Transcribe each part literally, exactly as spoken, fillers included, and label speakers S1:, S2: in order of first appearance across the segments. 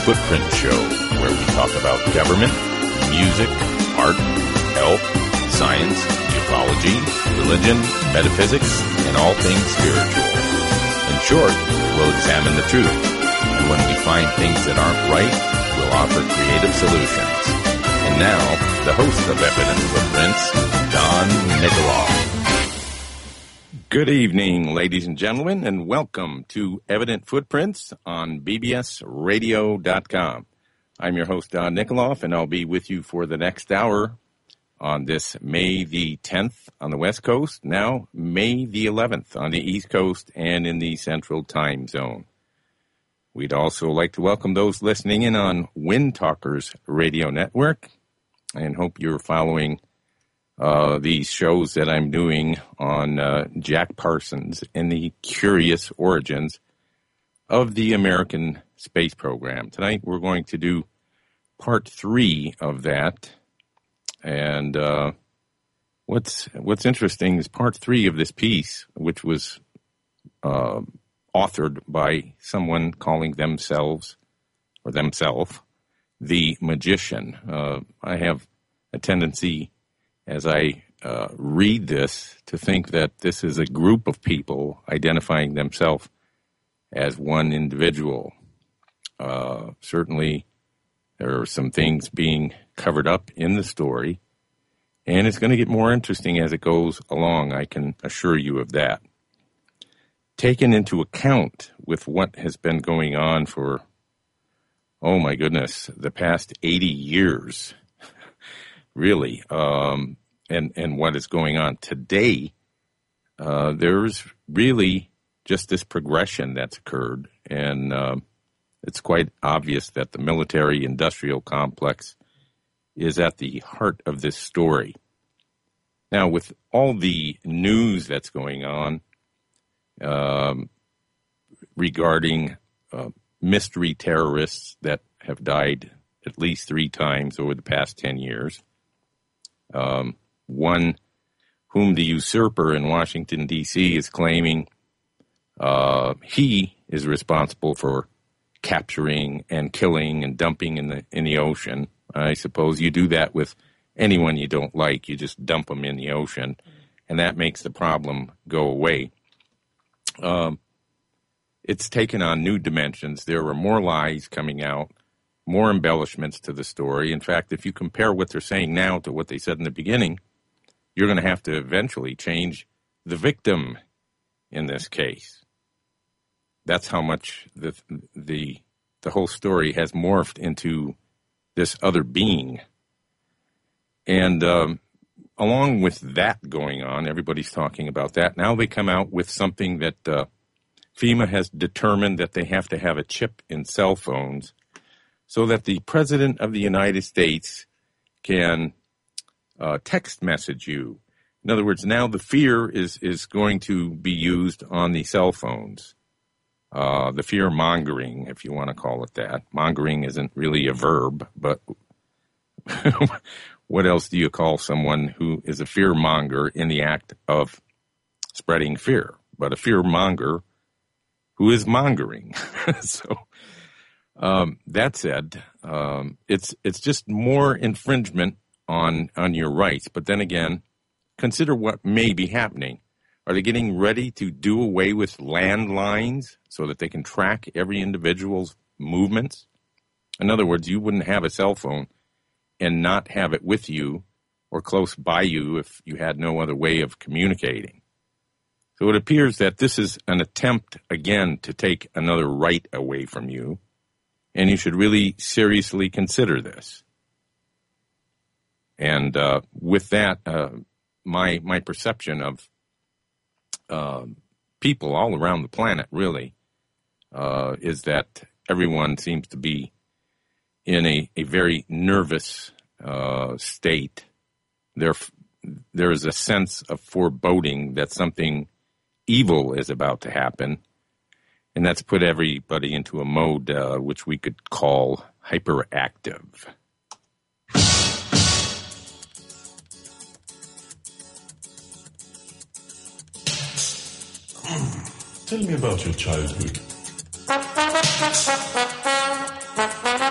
S1: Footprint Show, where we talk about government, music, art, health, science, ufology, religion, metaphysics, and all things spiritual. In short, we'll examine the truth, and when we find things that aren't right, we'll offer creative solutions. And now, the host of Evident Footprints, Don Nikoloff. Good evening, ladies and gentlemen, and welcome to Evident Footprints on B B S radio dot com. I'm your host, Don Nikoloff, and I'll be with you for the next hour on this May the tenth on the West Coast, now May the eleventh on the East Coast and in the Central Time Zone. We'd also like to welcome those listening in on Wind Talkers Radio Network, and hope you're following Uh, these shows that I'm doing on uh, Jack Parsons and the curious origins of the American space program. Tonight we're going to do part three of that. And uh, what's what's interesting is part three of this piece, which was uh, authored by someone calling themselves, or themselves, the magician. Uh, I have a tendency, as I uh, read this, to think that this is a group of people identifying themselves as one individual. Uh, certainly, there are some things being covered up in the story, and it's going to get more interesting as it goes along, I can assure you of that. Taken into account with what has been going on for, oh my goodness, the past eighty years, really, um, and, and what is going on today, uh, there's really just this progression that's occurred. And uh, it's quite obvious that the military-industrial complex is at the heart of this story. Now, with all the news that's going on um, regarding uh, mystery terrorists that have died at least three times over the past ten years, Um, one whom the usurper in Washington, D C is claiming uh, he is responsible for capturing and killing and dumping in the in the ocean. I suppose you do that with anyone you don't like. You just dump them in the ocean, and that makes the problem go away. Um, it's taken on new dimensions. There are more lies coming out, more embellishments to the story. In fact, if you compare what they're saying now to what they said in the beginning, you're going to have to eventually change the victim in this case. That's how much the the the whole story has morphed into this other being. And um, along with that going on, everybody's talking about that. Now they come out with something that uh, FEMA has determined that they have to have a chip in cell phones, so that the President of the United States can uh, text message you. In other words, now the fear is, is going to be used on the cell phones. Uh, the fear mongering, if you want to call it that. Mongering isn't really a verb, but what else do you call someone who is a fear monger in the act of spreading fear? But a fear monger who is mongering. So... Um, that said, um, it's it's just more infringement on on your rights. But then again, consider what may be happening. Are they getting ready to do away with landlines so that they can track every individual's movements? In other words, you wouldn't have a cell phone and not have it with you or close by you if you had no other way of communicating. So it appears that this is an attempt, again, to take another right away from you. And you should really seriously consider this. And uh, with that, uh, my my perception of uh, people all around the planet, really, uh, is that everyone seems to be in a, a very nervous uh, state. There, there is a sense of foreboding that something evil is about to happen. And that's put everybody into a mode uh, which we could call hyperactive.
S2: Tell me about your childhood.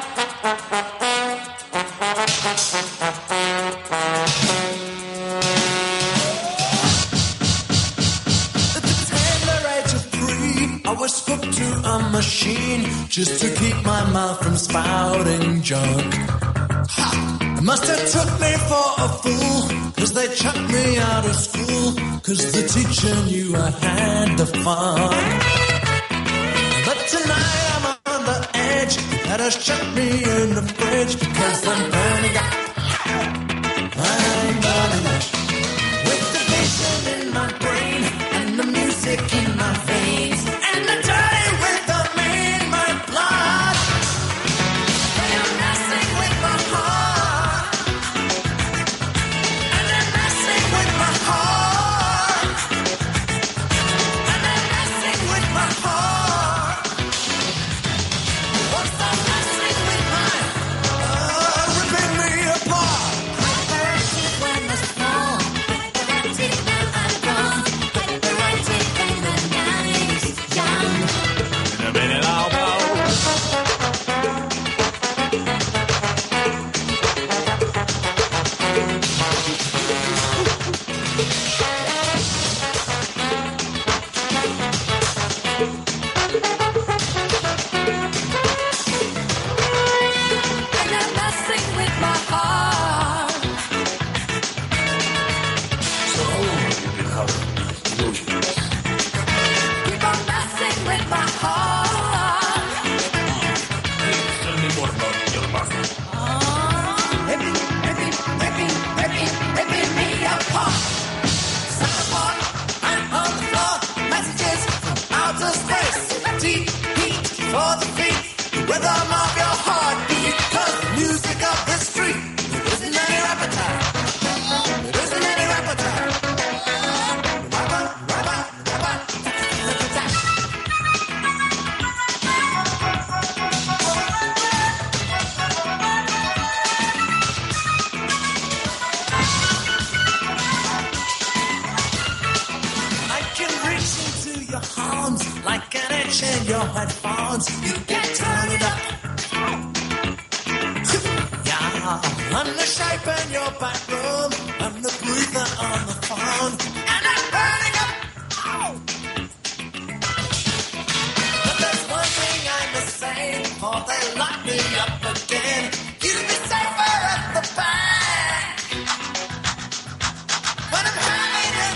S2: junk. Ha! Must have took me for a fool, cause they chucked me out of school, cause the teacher knew I had the fun. But tonight I'm on the edge, had to shut me in the fridge, because I'm burning up. I'm burning up. With the vision in my brain, and the music in my veins, and the dirty rhythm in my blood. They are messing with my heart, and they're messing with my heart, and they're messing with my heart. Once I'm messing with mine, oh, ripping me apart. Hyperactive when I fall, hyperactive now I'm gone, hyperactive when the night is young.
S1: In a minute I'll go.
S2: And I'm messing with my heart. Keep on messing with my heart. Ripping, ripping, ripping, ripping, ripping me apart. Sucker boy, I'm on the floor. Messages from outer space. Deep heat for the feet. The rhythm of your heartbeat. 'Cause the music of the street. There isn't any appetite. There isn't any appetite. Rabba, rabba, rabba, ta-ta-ta-ta-ta. I can reach into your arms like an itch in your headphones. You can turn it up. Yeah, I'm the shape in your back room. I'm the breather on the phone. And I'm burning up. Ow. But there's one thing I must say before they lock me up again. You'd be safer at the back. When I'm having it.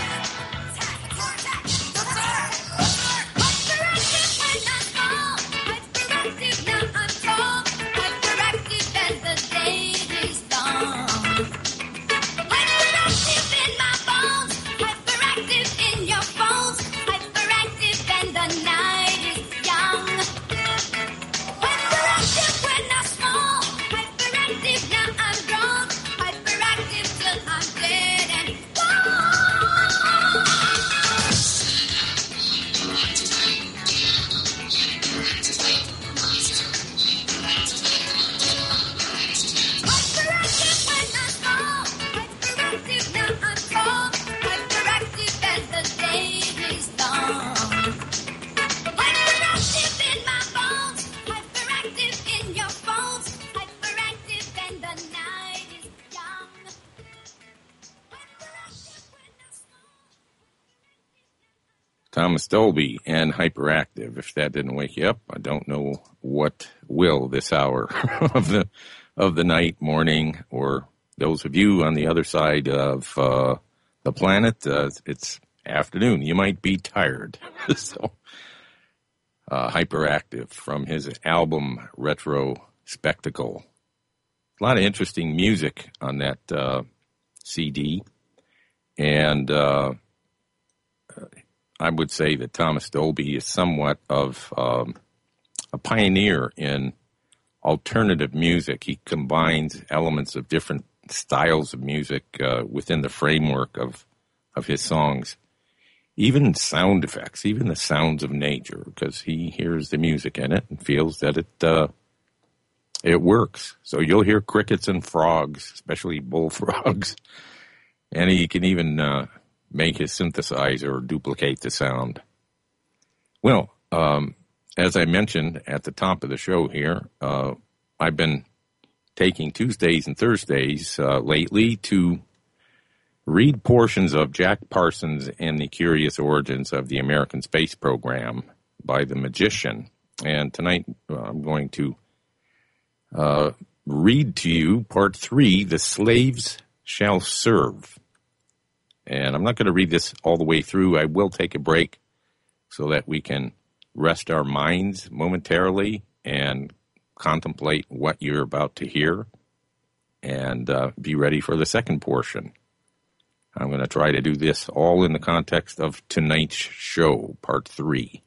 S3: Hyperactive when I fall, hyperactive now I'm tall, hyperactive as the day is long. Hyperactive in my bones, hyperactive in your phones, hyperactive and the night is young. Hyperactive when I'm small, hyperactive now I'm grown, hyperactive till I'm dead and gone. Hyperactive when I'm small, hyperactive now I'm tall, hyperactive as the day is long. Hyperactive in my bones, hyperactive in your phones, hyperactive and the night is young. Hyperactive when I'm small.
S1: Thomas Dolby and Hyperactive. If that didn't wake you up, I don't know what will this hour of the of the night, morning, or those of you on the other side of uh, the planet. Uh, it's afternoon. You might be tired. so, uh, Hyperactive from his album Retro Spectacle. A lot of interesting music on that uh, C D, and uh, I would say that Thomas Dolby is somewhat of um, a pioneer in alternative music. He combines elements of different styles of music uh, within the framework of of his songs, even sound effects, even the sounds of nature, because he hears the music in it and feels that it uh, it works. So you'll hear crickets and frogs, especially bullfrogs, and he can even uh, make his synthesizer duplicate the sound. Well, um, as I mentioned at the top of the show here, uh, I've been taking Tuesdays and Thursdays uh, lately to read portions of Jack Parsons and the Curious Origins of the American Space Program by The Magician. And tonight uh, I'm going to uh, read to you part three, The Slaves Shall Serve. And I'm not going to read this all the way through. I will take a break so that we can rest our minds momentarily and contemplate what you're about to hear and uh, be ready for the second portion. I'm going to try to do this all in the context of tonight's show, part three.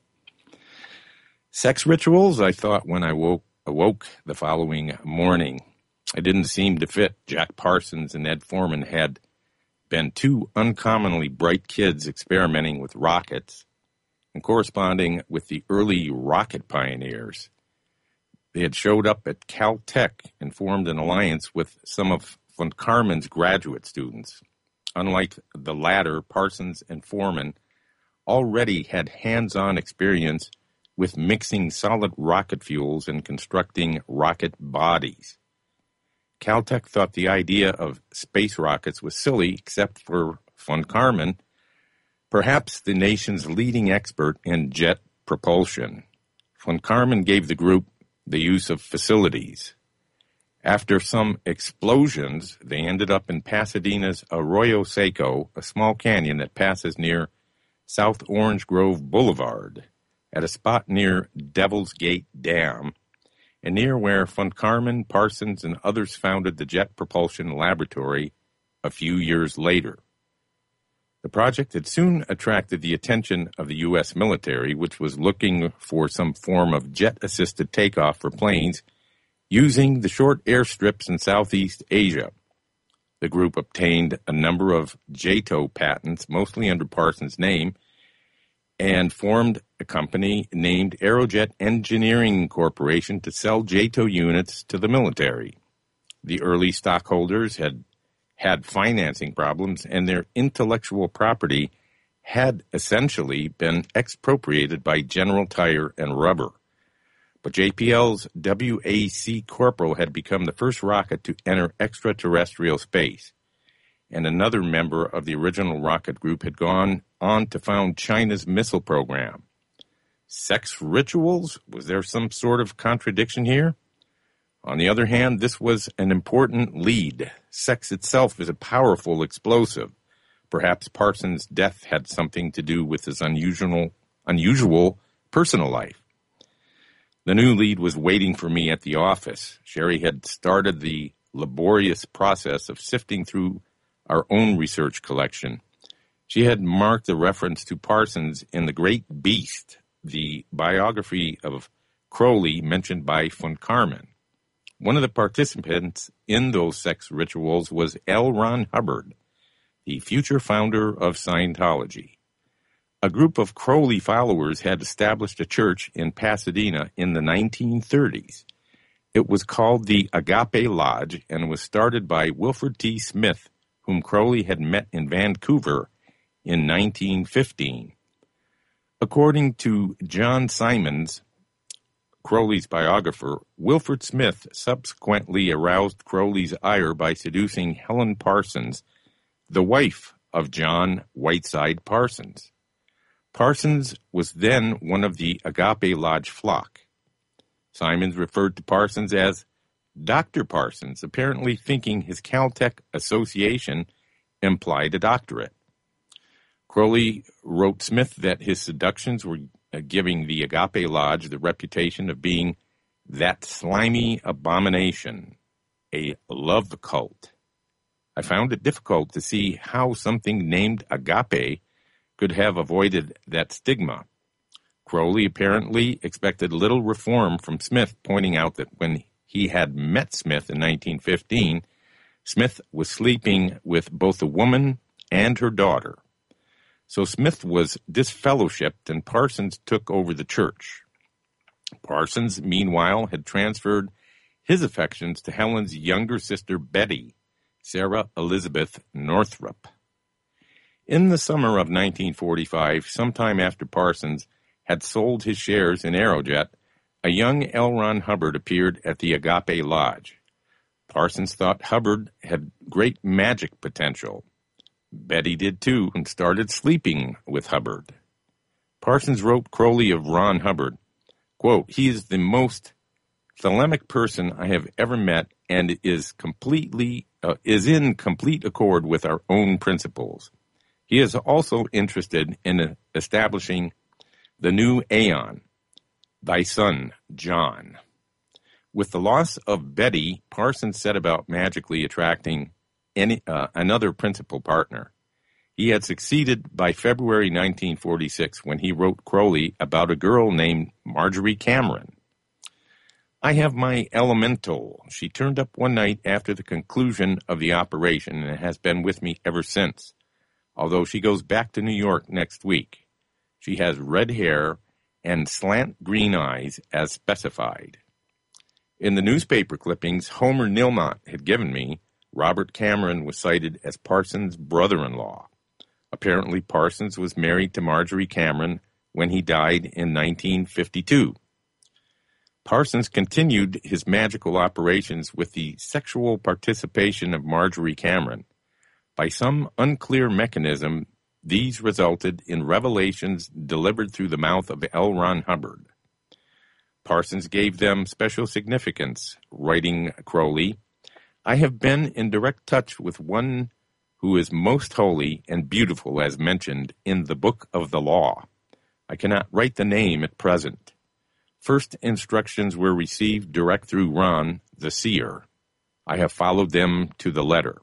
S1: Sex rituals, I thought when I woke, awoke the following morning. It didn't seem to fit. Jack Parsons and Ed Foreman had been two uncommonly bright kids experimenting with rockets and corresponding with the early rocket pioneers. They had showed up at Caltech and formed an alliance with some of von Karman's graduate students. Unlike the latter, Parsons and Foreman already had hands-on experience with mixing solid rocket fuels and constructing rocket bodies. Caltech thought the idea of space rockets was silly, except for von Karman, perhaps the nation's leading expert in jet propulsion. Von Karman gave the group the use of facilities. After some explosions, they ended up in Pasadena's Arroyo Seco, a small canyon that passes near South Orange Grove Boulevard, at a spot near Devil's Gate Dam, and near where von Karman, Parsons, and others founded the Jet Propulsion Laboratory a few years later. The project had soon attracted the attention of the U S military, which was looking for some form of jet-assisted takeoff for planes using the short airstrips in Southeast Asia. The group obtained a number of J T O patents, mostly under Parsons' name, and formed a company named Aerojet Engineering Corporation to sell J T O units to the military. The early stockholders had had financing problems, and their intellectual property had essentially been expropriated by General Tire and Rubber. But J P L's W A C Corporal had become the first rocket to enter extraterrestrial space, and another member of the original rocket group had gone on to found China's missile program. Sex rituals? Was there some sort of contradiction here? On the other hand, this was an important lead. Sex itself is a powerful explosive. Perhaps Parsons' death had something to do with his unusual, unusual personal life. The new lead was waiting for me at the office. Sherry had started the laborious process of sifting through our own research collection. She had marked a reference to Parsons in The Great Beast, the biography of Crowley mentioned by von Karman. One of the participants in those sex rituals was L. Ron Hubbard, the future founder of Scientology. A group of Crowley followers had established a church in Pasadena in the nineteen thirties. It was called the Agape Lodge and was started by Wilford T. Smith, whom Crowley had met in Vancouver in nineteen fifteen. According to John Simons, Crowley's biographer, Wilford Smith subsequently aroused Crowley's ire by seducing Helen Parsons, the wife of John Whiteside Parsons. Parsons was then one of the Agape Lodge flock. Simons referred to Parsons as Doctor Parsons, apparently thinking his Caltech association implied a doctorate. Crowley wrote Smith that his seductions were giving the Agape Lodge the reputation of being that slimy abomination, a love cult. I found it difficult to see how something named Agape could have avoided that stigma. Crowley apparently expected little reform from Smith, pointing out that when he had met Smith in nineteen fifteen, Smith was sleeping with both a woman and her daughter. So Smith was disfellowshipped and Parsons took over the church. Parsons, meanwhile, had transferred his affections to Helen's younger sister Betty, Sarah Elizabeth Northrup. In the summer of nineteen forty-five, sometime after Parsons had sold his shares in Aerojet, a young L. Ron Hubbard appeared at the Agape Lodge. Parsons thought Hubbard had great magic potential. Betty did too and started sleeping with Hubbard. Parsons wrote Crowley of Ron Hubbard, quote, "He is the most thelemic person I have ever met and is completely uh, is in complete accord with our own principles. He is also interested in establishing the new aeon, thy son, John. With the loss of Betty, Parsons set about magically attracting any, uh, another principal partner. He had succeeded by February nineteen forty-six when he wrote Crowley about a girl named Marjorie Cameron. I have my elemental. She turned up one night after the conclusion of the operation and has been with me ever since, although she goes back to New York next week. She has red hair and slant green eyes as specified. In the newspaper clippings Homer Nilmont had given me, Robert Cameron was cited as Parsons' brother-in-law. Apparently, Parsons was married to Marjorie Cameron when he died in nineteen fifty-two. Parsons continued his magical operations with the sexual participation of Marjorie Cameron. By some unclear mechanism, these resulted in revelations delivered through the mouth of L. Ron Hubbard. Parsons gave them special significance, writing Crowley, I have been in direct touch with one who is most holy and beautiful as mentioned in the Book of the Law. I cannot write the name at present. First instructions were received direct through Ron, the seer. I have followed them to the letter.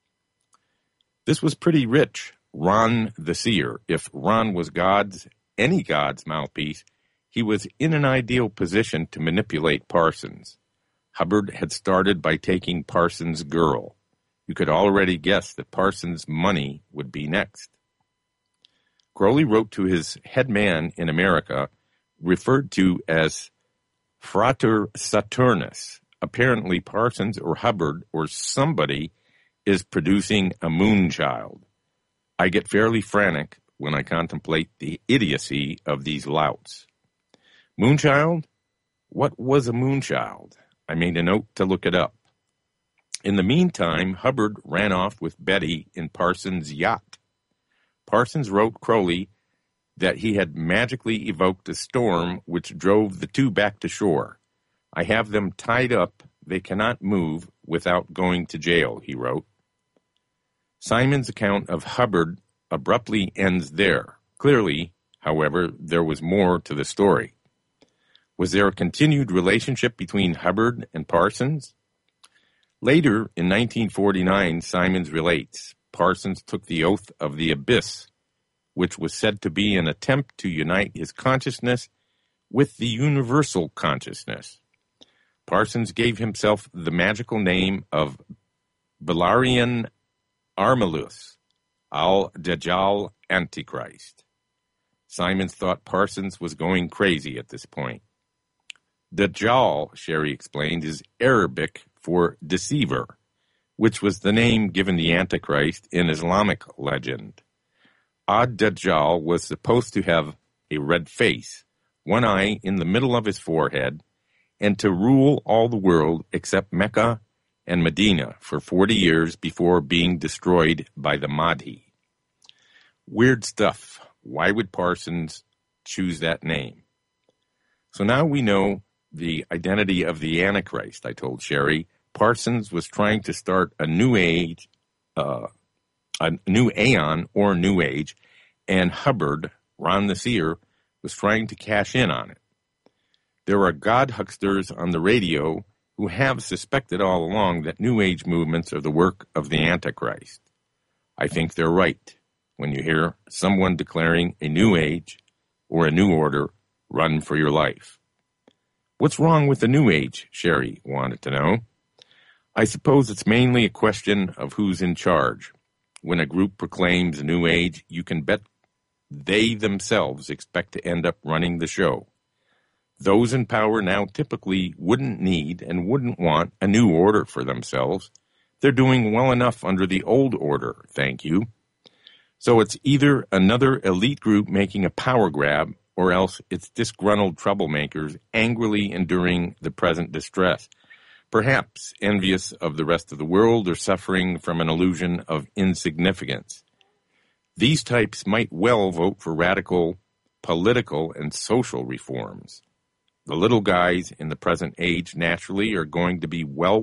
S1: This was pretty rich, Ron the seer. If Ron was God's, any God's mouthpiece, he was in an ideal position to manipulate Parsons. Hubbard had started by taking Parsons' girl. You could already guess that Parsons' money would be next. Crowley wrote to his head man in America, referred to as Frater Saturnus. Apparently Parsons or Hubbard or somebody is producing a moonchild. I get fairly frantic when I contemplate the idiocy of these louts. Moonchild? What was a moonchild? I made a note to look it up. In the meantime, Hubbard ran off with Betty in Parsons' yacht. Parsons wrote Crowley that he had magically evoked a storm which drove the two back to shore. I have them tied up. They cannot move without going to jail, he wrote. Simon's account of Hubbard abruptly ends there. Clearly, however, there was more to the story. Was there a continued relationship between Hubbard and Parsons? Later, in nineteen forty-nine, Simons relates, Parsons took the oath of the abyss, which was said to be an attempt to unite his consciousness with the universal consciousness. Parsons gave himself the magical name of Belarian Armalus, al-Dajjal Antichrist. Simons thought Parsons was going crazy at this point. Dajjal, Sherry explained, is Arabic for deceiver, which was the name given the Antichrist in Islamic legend. Ad-Dajjal was supposed to have a red face, one eye in the middle of his forehead, and to rule all the world except Mecca and Medina for forty years before being destroyed by the Mahdi. Weird stuff. Why would Parsons choose that name? So now we know the identity of the Antichrist, I told Sherry. Parsons was trying to start a new age, uh, a new aeon or new age, and Hubbard, Ron the seer, was trying to cash in on it. There are God hucksters on the radio who have suspected all along that New Age movements are the work of the Antichrist. I think they're right when you hear someone declaring a New Age or a New Order, run for your life. What's wrong with the New Age, Sherry wanted to know. I suppose it's mainly a question of who's in charge. When a group proclaims a New Age, you can bet they themselves expect to end up running the show. Those in power now typically wouldn't need and wouldn't want a new order for themselves. They're doing well enough under the old order, thank you. So it's either another elite group making a power grab, or else it's disgruntled troublemakers angrily enduring the present distress, perhaps envious of the rest of the world or suffering from an illusion of insignificance. These types might well vote for radical political and social reforms. The little guys in the present age naturally are going to be well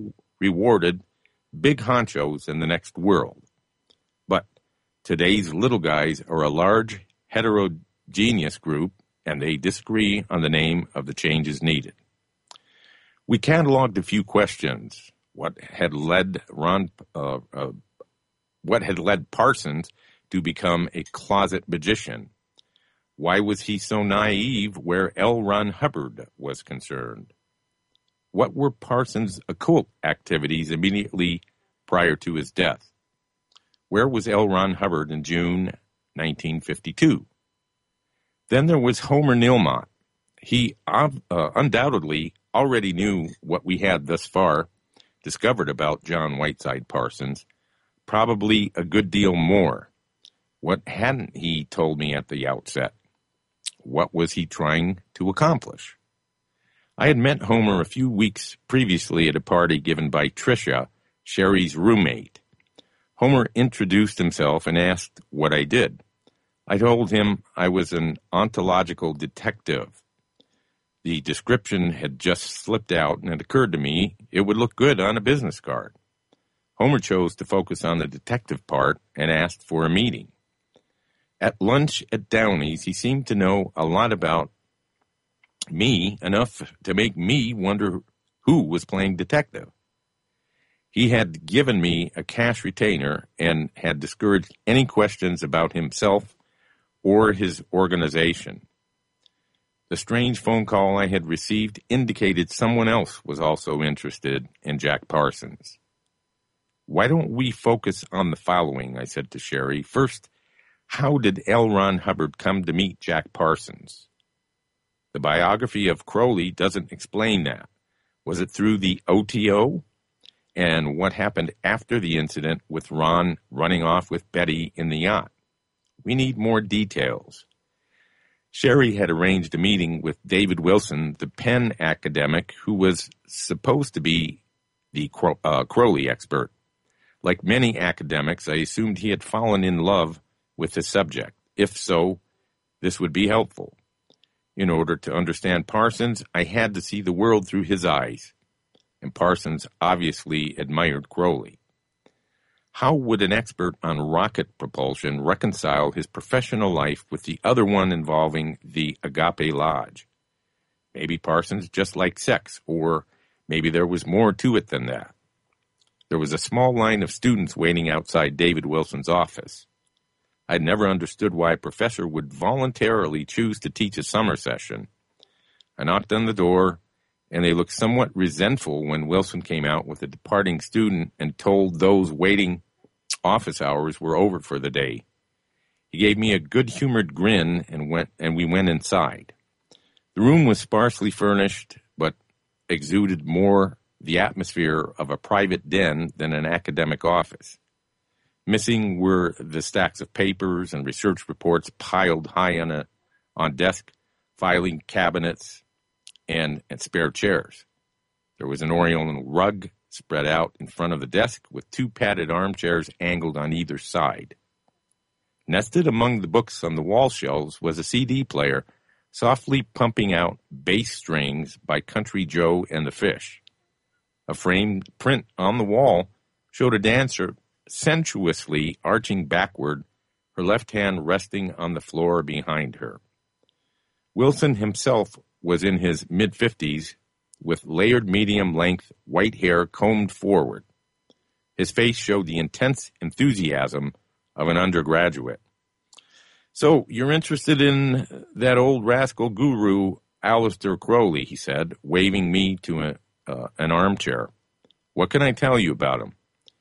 S1: rewarded big honchos in the next world. But today's little guys are a large heterogeneous group, and they disagree on the name of the changes needed. We cataloged a few questions. What had led Ron, uh, uh, what had led Parsons to become a closet magician? Why was he so naive where L. Ron Hubbard was concerned? What were Parsons' occult activities immediately prior to his death? Where was L. Ron Hubbard in June nineteen fifty-two? Then there was Homer Nilmont. He uh, undoubtedly already knew what we had thus far discovered about John Whiteside Parsons, probably a good deal more. What hadn't he told me at the outset? What was he trying to accomplish? I had met Homer a few weeks previously at a party given by Tricia, Sherry's roommate. Homer introduced himself and asked what I did. I told him I was an ontological detective. The description had just slipped out, and it occurred to me it would look good on a business card. Homer chose to focus on the detective part and asked for a meeting. At lunch at Downey's, he seemed to know a lot about me, enough to make me wonder who was playing detective. He had given me a cash retainer and had discouraged any questions about himself or his organization. The strange phone call I had received indicated someone else was also interested in Jack Parsons. Why don't we focus on the following, I said to Sherry. First, how did L. Ron Hubbard come to meet Jack Parsons? The biography of Crowley doesn't explain that. Was it through the O T O? And what happened after the incident with Ron running off with Betty in the yacht? We need more details. Sherry had arranged a meeting with David Wilson, the Penn academic, who was supposed to be the Crow- uh, Crowley expert. Like many academics, I assumed he had fallen in love with the subject. If so, this would be helpful. In order to understand Parsons, I had to see the world through his eyes, and Parsons obviously admired Crowley. How would an expert on rocket propulsion reconcile his professional life with the other one involving the Agape Lodge? Maybe Parsons just liked sex, or maybe there was more to it than that. There was a small line of students waiting outside David Wilson's office. I'd never understood why a professor would voluntarily choose to teach a summer session. I knocked on the door, and they looked somewhat resentful when Wilson came out with a departing student and told those waiting office hours were over for the day. He gave me a good-humored grin and went, and we went inside. The room was sparsely furnished, but exuded more the atmosphere of a private den than an academic office. Missing were the stacks of papers and research reports piled high on a on desk, filing cabinets, and, and spare chairs. There was an Oriental rug spread out in front of the desk with two padded armchairs angled on either side. Nested among the books on the wall shelves was a C D player softly pumping out bass strings by Country Joe and the Fish. A framed print on the wall showed a dancer sensuously arching backward, her left hand resting on the floor behind her. Wilson himself was in his mid-fifties, with layered medium-length white hair combed forward. His face showed the intense enthusiasm of an undergraduate. "So, you're interested in that old rascal guru, Aleister Crowley," he said, waving me to a, uh, an armchair. "What can I tell you about him?"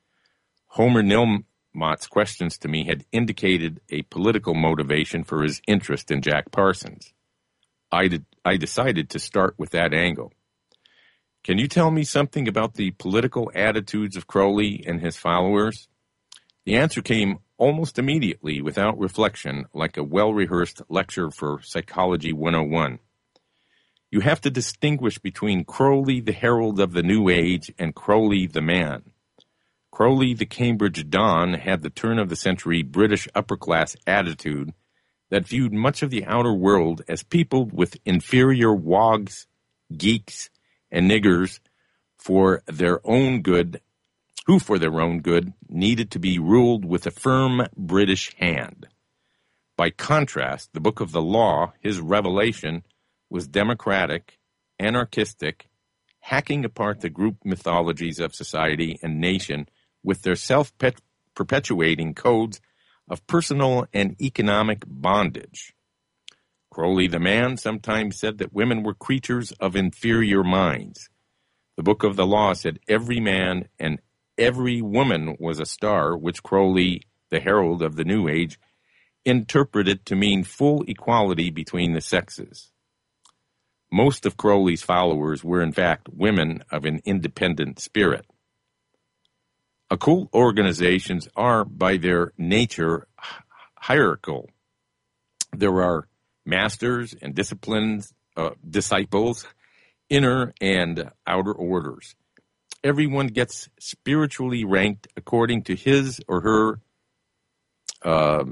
S1: Homer Nilmont's questions to me had indicated a political motivation for his interest in Jack Parsons. I, did, I decided to start with that angle. "Can you tell me something about the political attitudes of Crowley and his followers?" The answer came almost immediately, without reflection, like a well-rehearsed lecture for Psychology one oh one. You have to distinguish between Crowley, the herald of the New Age, and Crowley, the man. Crowley, the Cambridge Don, had the turn-of-the-century British upper-class attitude that viewed much of the outer world as peopled with inferior wogs, geeks, and niggers for their own good, who for their own good needed to be ruled with a firm British hand. By contrast, the Book of the Law, his revelation, was democratic, anarchistic, hacking apart the group mythologies of society and nation with their self-perpetuating codes of personal and economic bondage. Crowley the man sometimes said that women were creatures of inferior minds. The Book of the Law said every man and every woman was a star, which Crowley, the herald of the New Age, interpreted to mean full equality between the sexes. Most of Crowley's followers were in fact women of an independent spirit. Occult organizations are, by their nature, hierarchical. There are masters and disciplines, uh, disciples, inner and outer orders. Everyone gets spiritually ranked according to his or her uh,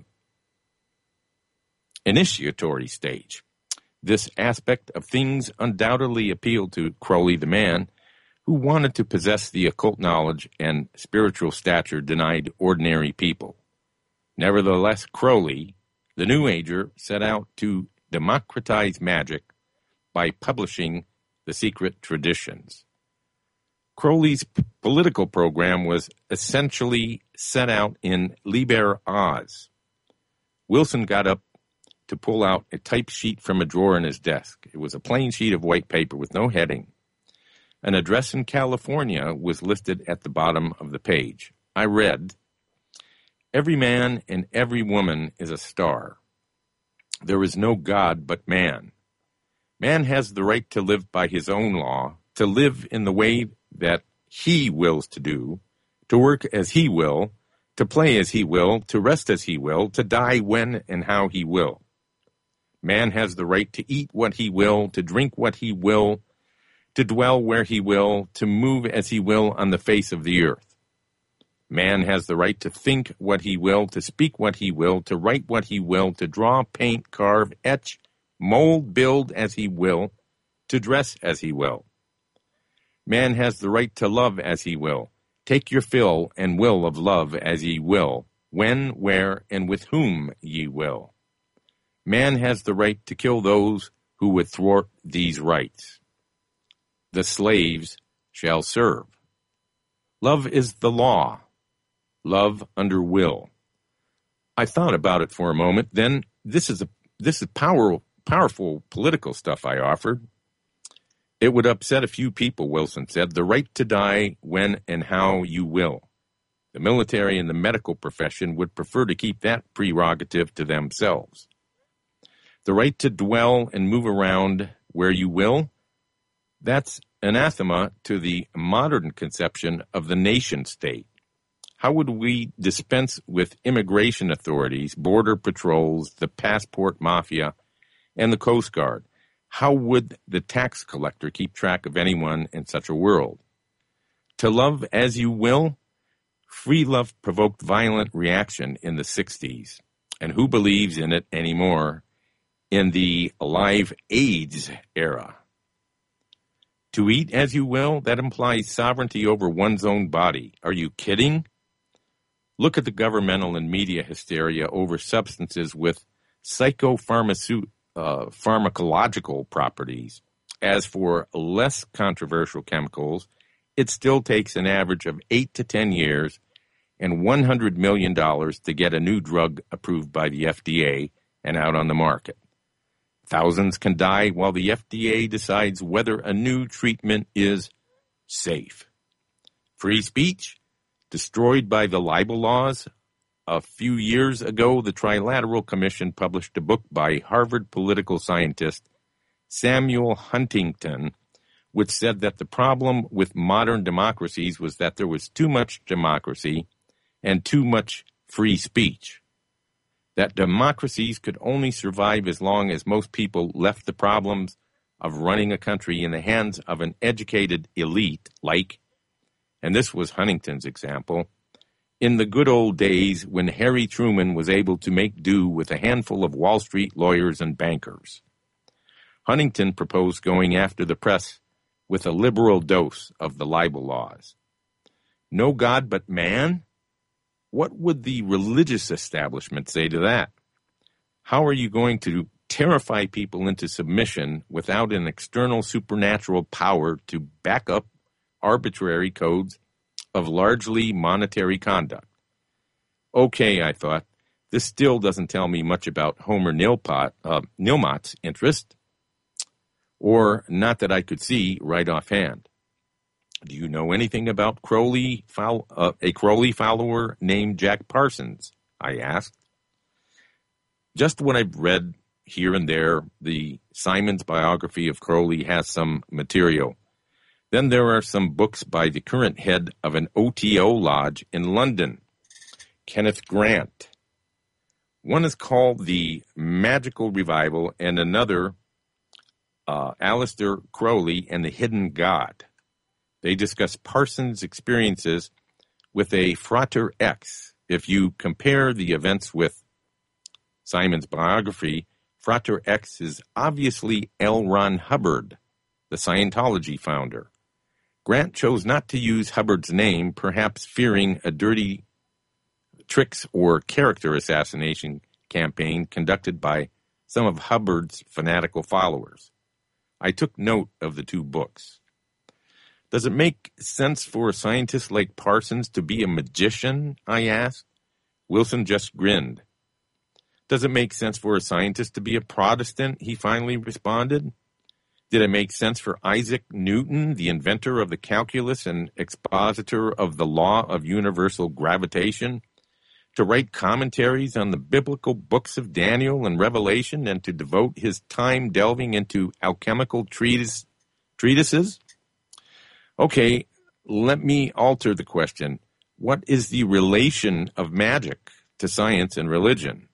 S1: initiatory stage. This aspect of things undoubtedly appealed to Crowley the man, who wanted to possess the occult knowledge and spiritual stature denied ordinary people. Nevertheless, Crowley, the New Ager, set out to democratize magic by publishing the secret traditions. Crowley's p- political program was essentially set out in Liber Oz. Wilson got up to pull out a type sheet from a drawer in his desk. It was a plain sheet of white paper with no heading. An address in California was listed at the bottom of the page. I read, "Every man and every woman is a star. There is no God but man. Man has the right to live by his own law, to live in the way that he wills to do, to work as he will, to play as he will, to rest as he will, to die when and how he will. Man has the right to eat what he will, to drink what he will, to dwell where he will, to move as he will on the face of the earth. Man has the right to think what he will, to speak what he will, to write what he will, to draw, paint, carve, etch, mold, build as he will, to dress as he will. Man has the right to love as he will. Take your fill and will of love as ye will, when, where, and with whom ye will. Man has the right to kill those who would thwart these rights. The slaves shall serve. Love is the law. Love under will." I thought about it for a moment. Then this is a this is power, powerful political stuff I offered. It would upset a few people, Wilson said. The right to die when and how you will. The military and the medical profession would prefer to keep that prerogative to themselves. The right to dwell and move around where you will, that's anathema to the modern conception of the nation state. How would we dispense with immigration authorities, border patrols, the passport mafia, and the Coast Guard? How would the tax collector keep track of anyone in such a world? To love as you will? Free love provoked violent reaction in the sixties. And who believes in it anymore in the live AIDS era? To eat as you will? That implies sovereignty over one's own body. Are you kidding? Look at the governmental and media hysteria over substances with psychopharmaceutical Uh, pharmacological properties. As for less controversial chemicals, it still takes an average of eight to ten years and one hundred million dollars to get a new drug approved by the F D A and out on the market. Thousands can die while the F D A decides whether a new treatment is safe. Free speech, destroyed by the libel laws. A few years ago, the Trilateral Commission published a book by Harvard political scientist Samuel Huntington, which said that the problem with modern democracies was that there was too much democracy and too much free speech. That democracies could only survive as long as most people left the problems of running a country in the hands of an educated elite like, and this was Huntington's example, in the good old days when Harry Truman was able to make do with a handful of Wall Street lawyers and bankers. Huntington proposed going after the press with a liberal dose of the libel laws. No God but man? What would the religious establishment say to that? How are you going to terrify people into submission without an external supernatural power to back up arbitrary codes of largely monetary conduct? Okay, I thought, this still doesn't tell me much about Homer Nilpot, uh, Nilmott's interest, or not that I could see right offhand. Do you know anything about Crowley, uh, a Crowley follower named Jack Parsons? I asked. Just what I've read here and there, the Simons biography of Crowley has some material. Then there are some books by the current head of an O T O lodge in London, Kenneth Grant. One is called The Magical Revival, and another, uh, Aleister Crowley and the Hidden God. They discuss Parsons' experiences with a Frater X. If you compare the events with Simon's biography, Frater X is obviously L. Ron Hubbard, the Scientology founder. Grant chose not to use Hubbard's name, perhaps fearing a dirty tricks or character assassination campaign conducted by some of Hubbard's fanatical followers. I took note of the two books. Does it make sense for a scientist like Parsons to be a magician? I asked. Wilson just grinned. Does it make sense for a scientist to be a Protestant? He finally responded. Did it make sense for Isaac Newton, the inventor of the calculus and expositor of the law of universal gravitation, to write commentaries on the biblical books of Daniel and Revelation and to devote his time delving into alchemical treatise, treatises? Okay, let me alter the question. What is the relation of magic to science and religion?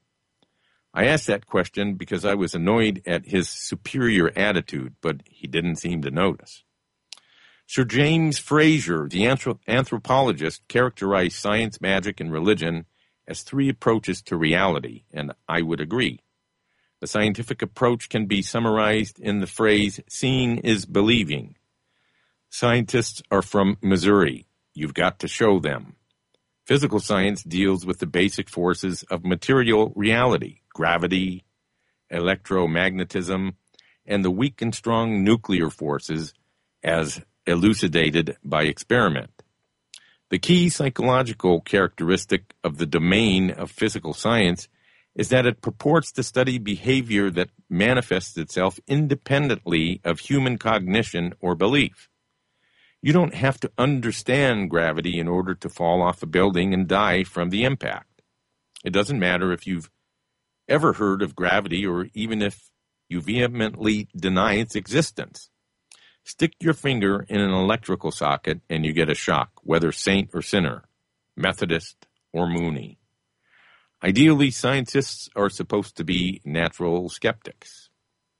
S1: I asked that question because I was annoyed at his superior attitude, but he didn't seem to notice. Sir James Frazer, the anthrop- anthropologist, characterized science, magic, and religion as three approaches to reality, and I would agree. The scientific approach can be summarized in the phrase, seeing is believing. Scientists are from Missouri. You've got to show them. Physical science deals with the basic forces of material reality, gravity, electromagnetism, and the weak and strong nuclear forces as elucidated by experiment. The key psychological characteristic of the domain of physical science is that it purports to study behavior that manifests itself independently of human cognition or belief. You don't have to understand gravity in order to fall off a building and die from the impact. It doesn't matter if you've ever heard of gravity or even if you vehemently deny its existence. Stick your finger in an electrical socket and you get a shock, whether saint or sinner, Methodist or Mooney. Ideally, scientists are supposed to be natural skeptics.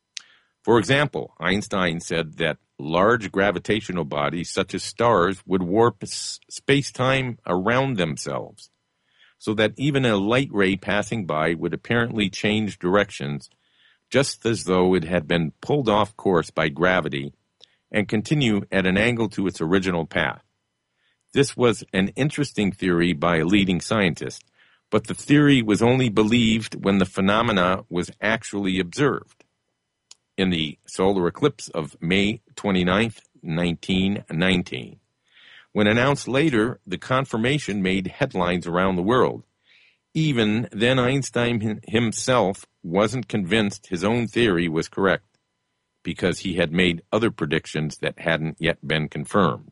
S1: For example, Einstein said that large gravitational bodies such as stars would warp space-time around themselves, so that even a light ray passing by would apparently change directions, just as though it had been pulled off course by gravity and continue at an angle to its original path. This was an interesting theory by a leading scientist, but the theory was only believed when the phenomena was actually observed. In the solar eclipse of May twenty-ninth, nineteen nineteen. When announced later, the confirmation made headlines around the world. Even then, Einstein himself wasn't convinced his own theory was correct because he had made other predictions that hadn't yet been confirmed.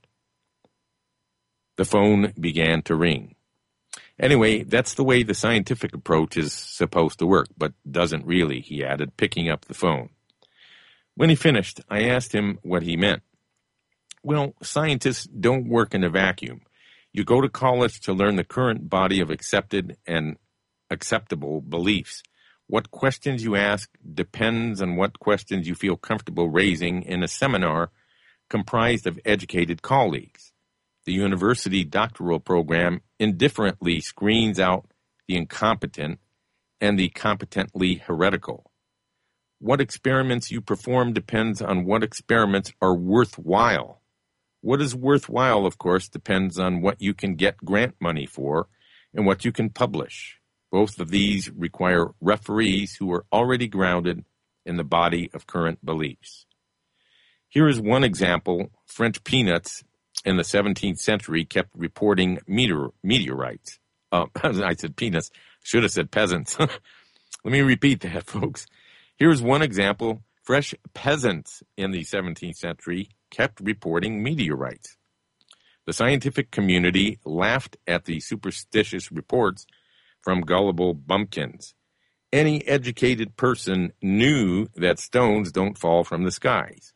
S1: The phone began to ring. Anyway, that's the way the scientific approach is supposed to work, but doesn't really, he added, picking up the phone. When he finished, I asked him what he meant. Well, scientists don't work in a vacuum. You go to college to learn the current body of accepted and acceptable beliefs. What questions you ask depends on what questions you feel comfortable raising in a seminar comprised of educated colleagues. The university doctoral program indifferently screens out the incompetent and the competently heretical. What experiments you perform depends on what experiments are worthwhile. What is worthwhile, of course, depends on what you can get grant money for and what you can publish. Both of these require referees who are already grounded in the body of current beliefs. Here is one example. French peanuts in the seventeenth century kept reporting meteor, meteorites. Uh, I said peanuts. Should have said peasants. Let me repeat that, folks. Here's one example. Fresh peasants in the seventeenth century kept reporting meteorites. The scientific community laughed at the superstitious reports from gullible bumpkins. Any educated person knew that stones don't fall from the skies.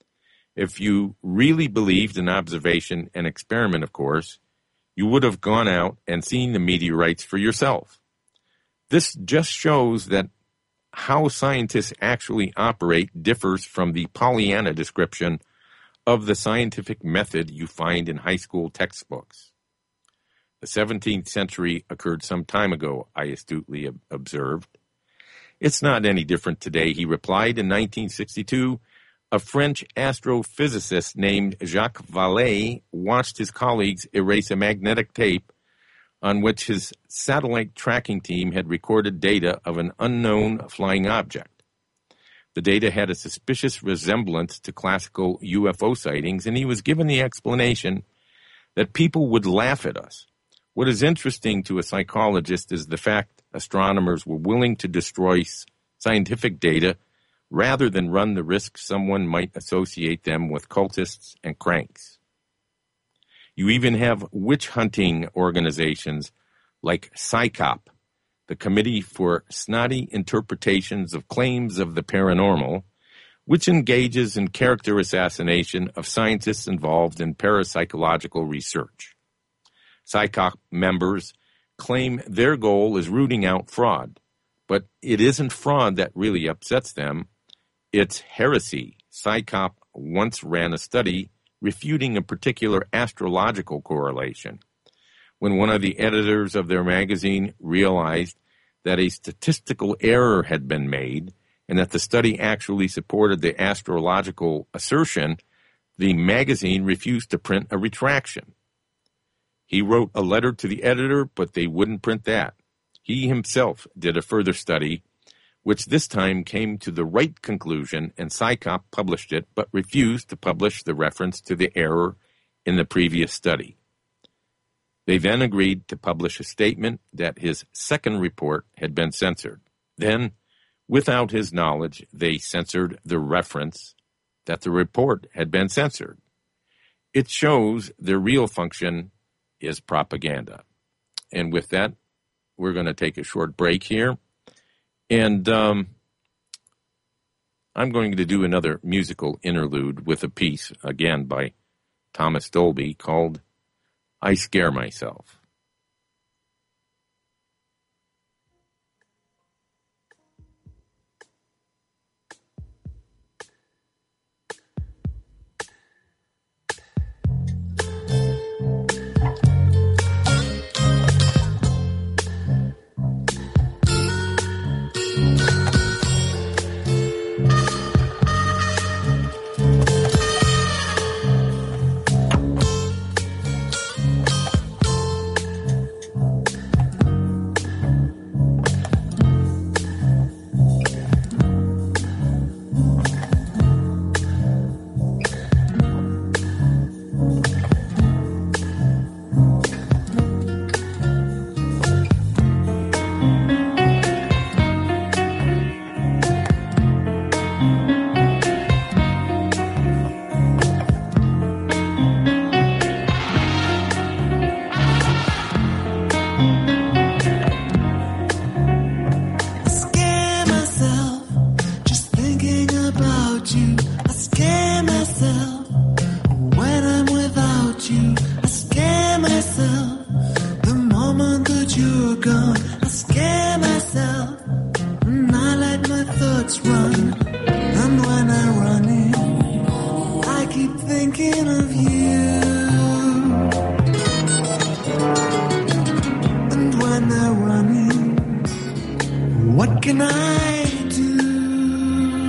S1: If you really believed in observation and experiment, of course, you would have gone out and seen the meteorites for yourself. This just shows that how scientists actually operate differs from the Pollyanna description of the scientific method you find in high school textbooks. The seventeenth century occurred some time ago, I astutely observed. It's not any different today, he replied. In nineteen sixty-two, a French astrophysicist named Jacques Vallée watched his colleagues erase a magnetic tape on which his satellite tracking team had recorded data of an unknown flying object. The data had a suspicious resemblance to classical U F O sightings, and he was given the explanation that people would laugh at us. What is interesting to a psychologist is the fact astronomers were willing to destroy scientific data rather than run the risk someone might associate them with cultists and cranks. You even have witch-hunting organizations like PsyCop, the Committee for Snotty Interpretations of Claims of the Paranormal, which engages in character assassination of scientists involved in parapsychological research. PsyCop members claim their goal is rooting out fraud, but it isn't fraud that really upsets them. It's heresy. PsyCop once ran a study refuting a particular astrological correlation. When one of the editors of their magazine realized that a statistical error had been made and that the study actually supported the astrological assertion, the magazine refused to print a retraction. He wrote a letter to the editor, but they wouldn't print that. He himself did a further study, which this time came to the right conclusion, and PsyCop published it, but refused to publish the reference to the error in the previous study. They then agreed to publish a statement that his second report had been censored. Then, without his knowledge, they censored the reference that the report had been censored. It shows their real function is propaganda. And with that, we're going to take a short break here. And um, I'm going to do another musical interlude with a piece, again, by Thomas Dolby called I Scare Myself.
S2: What can I do?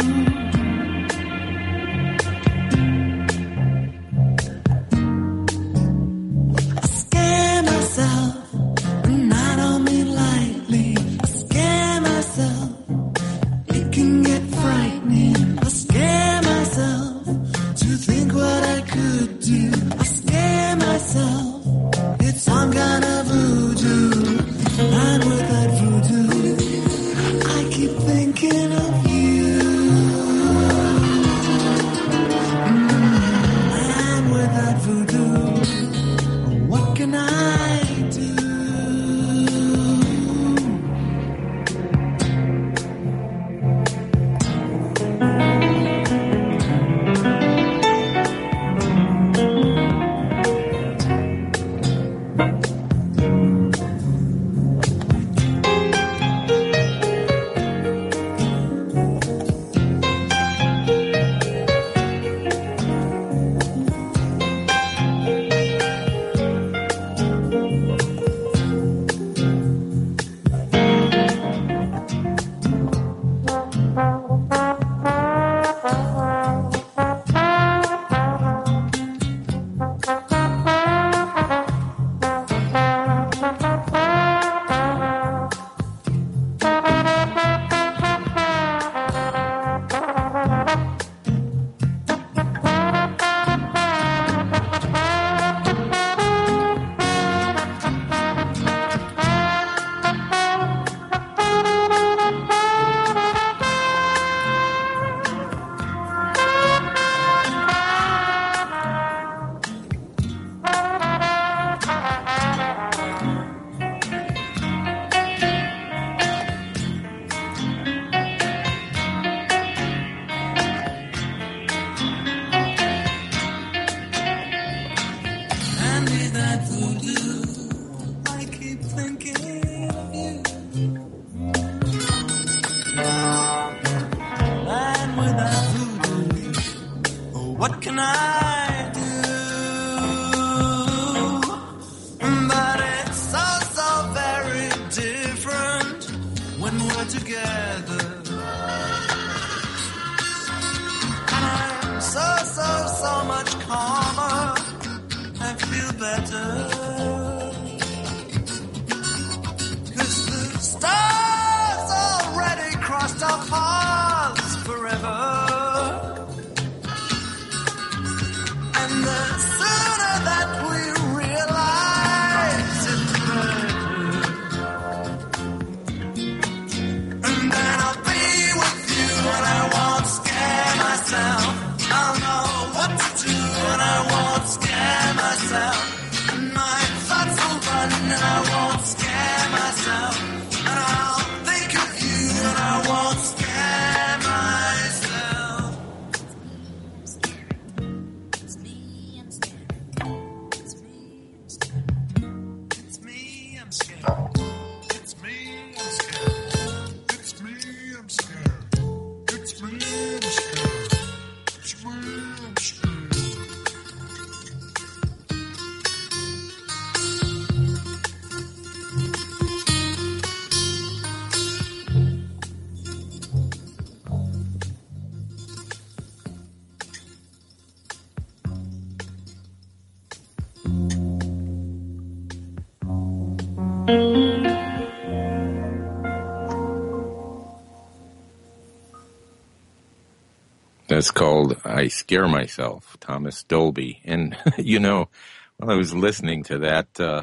S1: That's called I Scare Myself, Thomas Dolby. And, you know, while I was listening to that uh,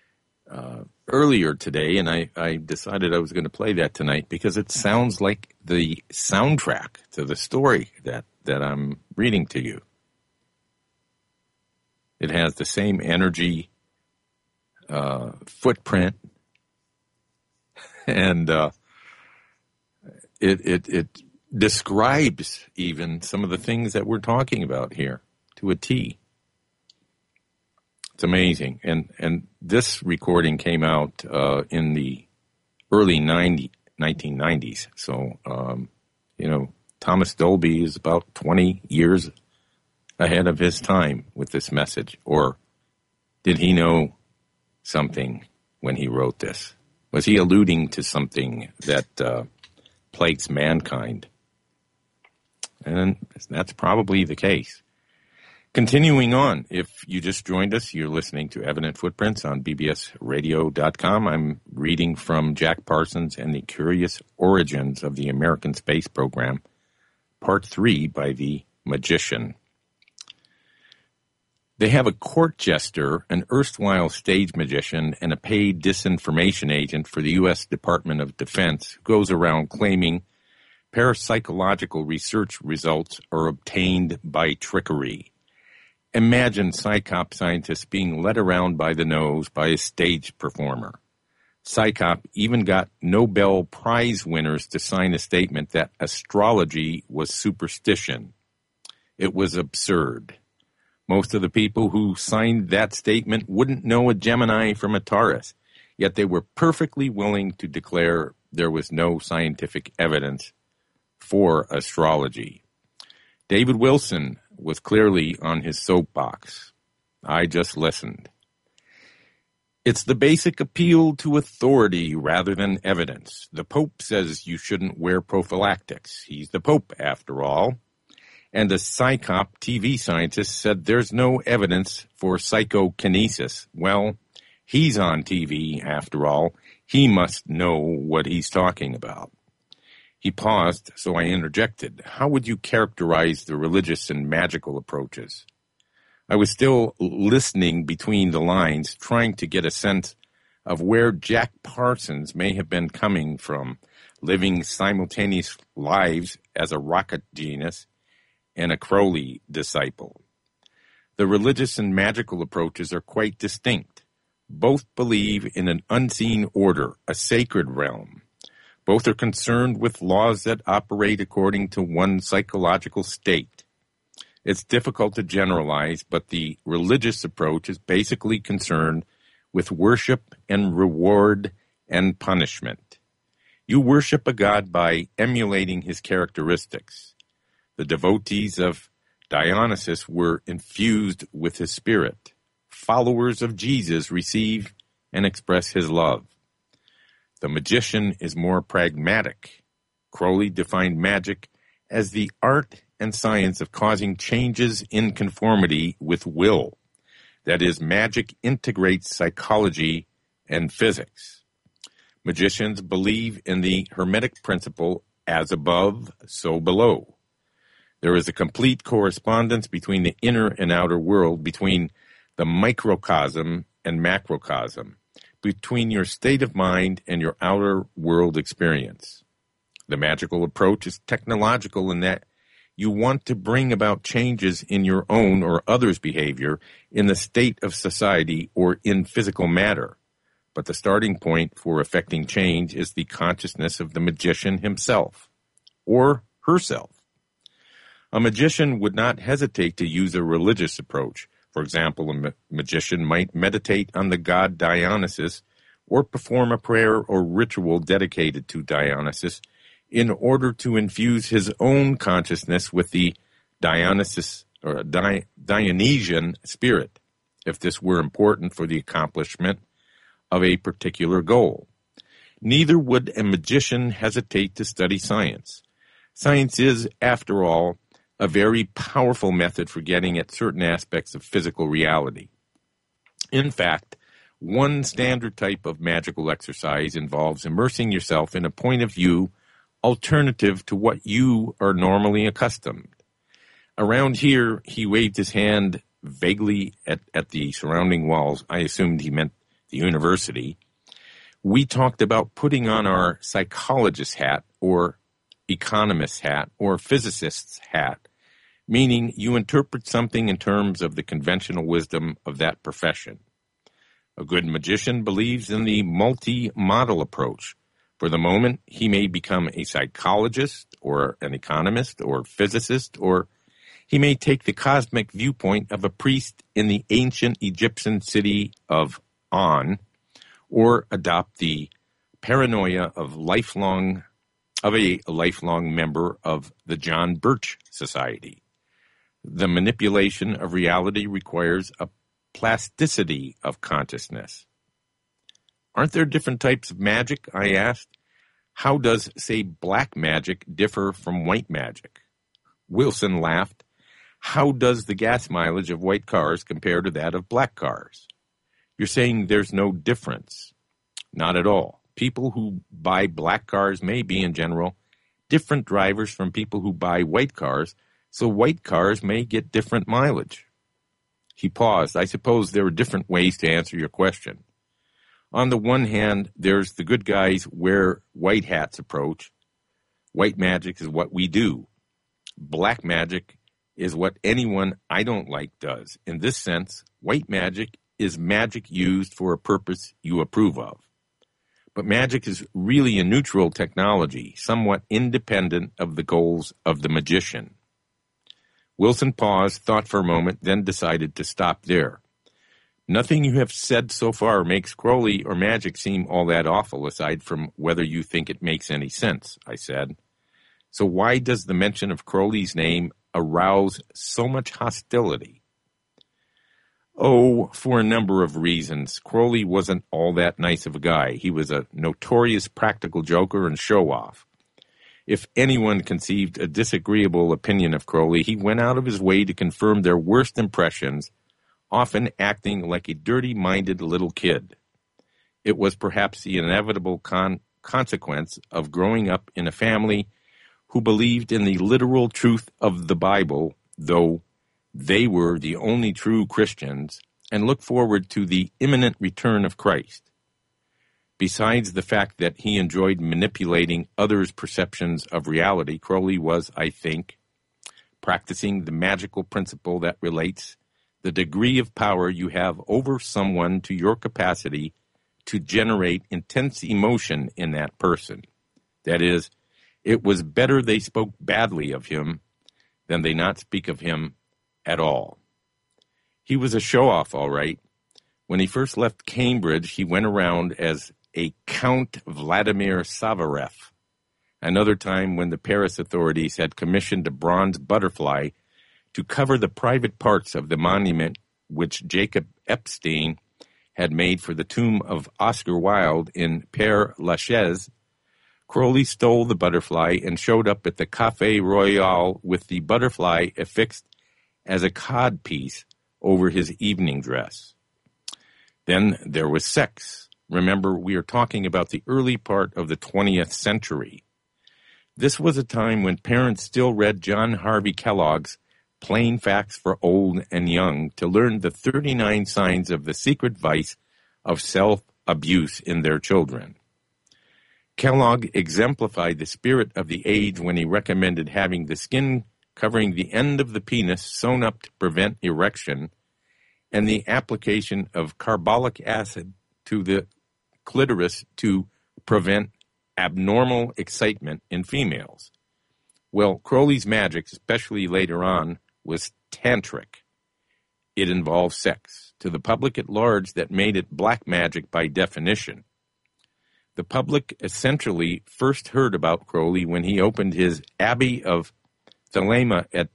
S1: uh, earlier today, and I, I decided I was going to play that tonight because it sounds like the soundtrack to the story that, that I'm reading to you. It has the same energy, uh, footprint, and uh, it it it describes even some of the things that we're talking about here to a T. It's amazing. And and this recording came out uh, in the early nineteen nineties. So, um, you know, Thomas Dolby is about twenty years ahead of his time with this message. Or did he know something when he wrote this? Was he alluding to something that uh, plagues mankind? And that's probably the case. Continuing on, if you just joined us, you're listening to Evident Footprints on B B S radio dot com. I'm reading from Jack Parsons and the Curious Origins of the American Space Program, Part three by The Magician. They have a court jester, an erstwhile stage magician, and a paid disinformation agent for the U S Department of Defense who goes around claiming parapsychological research results are obtained by trickery. Imagine psychop scientists being led around by the nose by a stage performer. Psychop even got Nobel Prize winners to sign a statement that astrology was superstition. It was absurd. Most of the people who signed that statement wouldn't know a Gemini from a Taurus, yet they were perfectly willing to declare there was no scientific evidence for astrology. David Wilson was clearly on his soapbox. I just listened. It's the basic appeal to authority rather than evidence. The Pope says you shouldn't wear prophylactics. He's the Pope, after all. And a psychop T V scientist said there's no evidence for psychokinesis. Well, he's on T V, after all. He must know what he's talking about. He paused, so I interjected. How would you characterize the religious and magical approaches? I was still listening between the lines, trying to get a sense of where Jack Parsons may have been coming from, living simultaneous lives as a rocket genius and a Crowley disciple. The religious and magical approaches are quite distinct. Both believe in an unseen order, a sacred realm. Both are concerned with laws that operate according to one psychological state. It's difficult to generalize, but the religious approach is basically concerned with worship and reward and punishment. You worship a god by emulating his characteristics. The devotees of Dionysus were infused with his spirit. Followers of Jesus receive and express his love. The magician is more pragmatic. Crowley defined magic as the art and science of causing changes in conformity with will. That is, magic integrates psychology and physics. Magicians believe in the Hermetic principle, as above, so below. There is a complete correspondence between the inner and outer world, between the microcosm and macrocosm, between your state of mind and your outer world experience. The magical approach is technological in that you want to bring about changes in your own or others' behavior in the state of society or in physical matter. But the starting point for effecting change is the consciousness of the magician himself or herself. A magician would not hesitate to use a religious approach. For example, a ma- magician might meditate on the god Dionysus or perform a prayer or ritual dedicated to Dionysus in order to infuse his own consciousness with the Dionysus or Di- Dionysian spirit, if this were important for the accomplishment of a particular goal. Neither would a magician hesitate to study science. Science is, after all, a very powerful method for getting at certain aspects of physical reality. In fact, one standard type of magical exercise involves immersing yourself in a point of view alternative to what you are normally accustomed. Around here, he waved his hand vaguely at, at the surrounding walls. I assumed he meant the university. We talked about putting on our psychologist hat or economist hat or physicist's hat, meaning you interpret something in terms of the conventional wisdom of that profession. A good magician believes in the multi-model approach. For the moment, he may become a psychologist or an economist or physicist, or he may take the cosmic viewpoint of a priest in the ancient Egyptian city of On, or adopt the paranoia of lifelong of a lifelong member of the John Birch Society. The manipulation of reality requires a plasticity of consciousness. Aren't there different types of magic? I asked. How does, say, black magic differ from white magic? Wilson laughed. How does the gas mileage of white cars compare to that of black cars? You're saying there's no difference. Not at all. People who buy black cars may be, in general, different drivers from people who buy white cars, so white cars may get different mileage. He paused. I suppose there are different ways to answer your question. On the one hand, there's the good guys wear white hats approach. White magic is what we do. Black magic is what anyone I don't like does. In this sense, white magic is magic used for a purpose you approve of. But magic is really a neutral technology, somewhat independent of the goals of the magician. Wilson paused, thought for a moment, then decided to stop there. Nothing you have said so far makes Crowley or magic seem all that awful, aside from whether you think it makes any sense, I said. So why does the mention of Crowley's name arouse so much hostility? Oh, for a number of reasons. Crowley wasn't all that nice of a guy. He was a notorious practical joker and show-off. If anyone conceived a disagreeable opinion of Crowley, he went out of his way to confirm their worst impressions, often acting like a dirty-minded little kid. It was perhaps the inevitable con- consequence of growing up in a family who believed in the literal truth of the Bible, though they were the only true Christians, and looked forward to the imminent return of Christ. Besides the fact that he enjoyed manipulating others' perceptions of reality, Crowley was, I think, practicing the magical principle that relates the degree of power you have over someone to your capacity to generate intense emotion in that person. That is, it was better they spoke badly of him than they not speak of him at all. He was a show-off, all right. When he first left Cambridge, he went around as a Count Vladimir Savareff. Another time when the Paris authorities had commissioned a bronze butterfly to cover the private parts of the monument which Jacob Epstein had made for the tomb of Oscar Wilde in Père Lachaise, Crowley stole the butterfly and showed up at the Café Royal with the butterfly affixed as a codpiece over his evening dress. Then there was sex. Remember, we are talking about the early part of the twentieth century. This was a time when parents still read John Harvey Kellogg's Plain Facts for Old and Young to learn the thirty-nine signs of the secret vice of self-abuse in their children. Kellogg exemplified the spirit of the age when he recommended having the skin covering the end of the penis sewn up to prevent erection and the application of carbolic acid to the clitoris to prevent abnormal excitement in females. Well, Crowley's magic, especially later on, was tantric. It involved sex. To the public at large, that made it black magic by definition. The public essentially first heard about Crowley when he opened his Abbey of Thelema at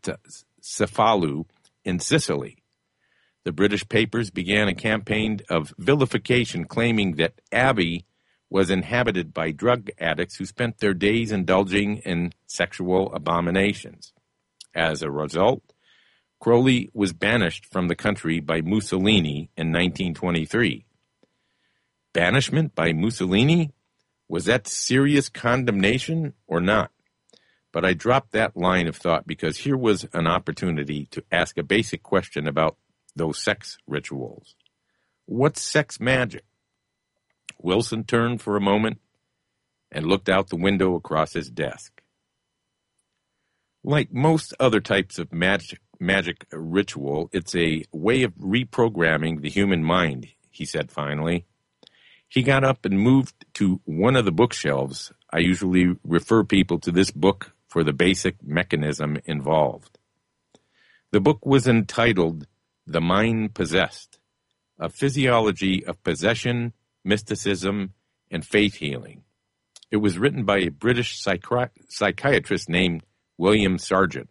S1: Cefalù in Sicily. The British papers began a campaign of vilification claiming that Abbey was inhabited by drug addicts who spent their days indulging in sexual abominations. As a result, Crowley was banished from the country by Mussolini in nineteen twenty-three. Banishment by Mussolini? Was that serious condemnation or not? But I dropped that line of thought because here was an opportunity to ask a basic question about those sex rituals. What's sex magic? Wilson turned for a moment and looked out the window across his desk. Like most other types of magic, magic ritual, it's a way of reprogramming the human mind, he said finally. He got up and moved to one of the bookshelves. I usually refer people to this book for the basic mechanism involved. The book was entitled The Mind Possessed, A Physiology of Possession, Mysticism, and Faith Healing. It was written by a British psychi- psychiatrist named William Sargent.